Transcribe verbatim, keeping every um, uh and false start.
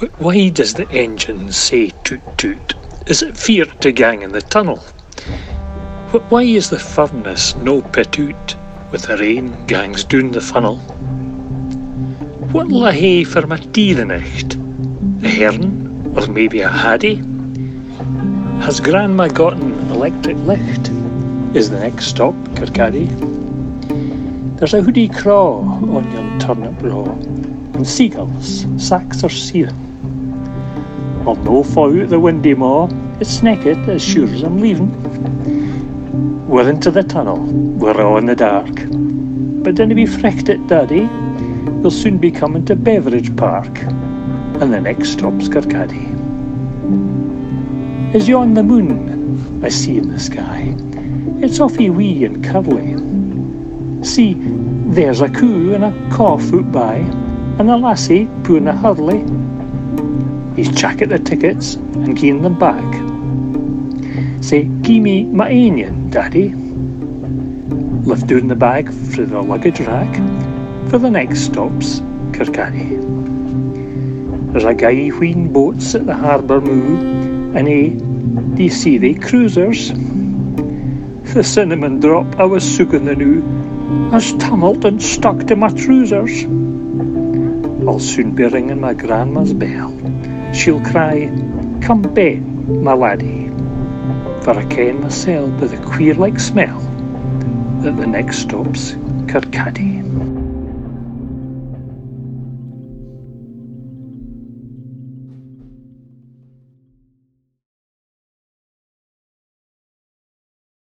Wh- Why does the engine say toot toot? Is it fear to gang in the tunnel? Wh- Why is the furnace no pitoot with the rain gangs doon the funnel? What'll I hae for my tea the nicht? A hern, or maybe a haddie? Has Grandma gotten electric licht? Is the next stop Kirkcaldy? There's a hoodie craw on yon turnip raw, and seagulls, sacks or seething. I'll no fa out the windy maw, it's naked as sure as I'm leaving. We're into the tunnel, we're all in the dark. But dinna be frecht it, Daddy, we'll soon be coming to Beveridge Park, and the next stop's Kirkcaldy. Is yon the moon I see in the sky? It's awfully wee and curly. See, there's a coo and a calf out by, and a lassie pooing a hurley. He's chack at the tickets and gieing them back. Say, gie me my anion, Daddy. Lift down the bag through the luggage rack, for the next stop's Kirkcaldy. There's a guy wheen boats at the harbour moo, and eh, do you see they cruisers? The cinnamon drop I was soaking the new has tumbled and stuck to my trousers. I'll soon be ringing my grandma's bell. She'll cry, come ben, my laddie, for I ken mysel by the queer-like smell that the next stop's Kirkcaldy.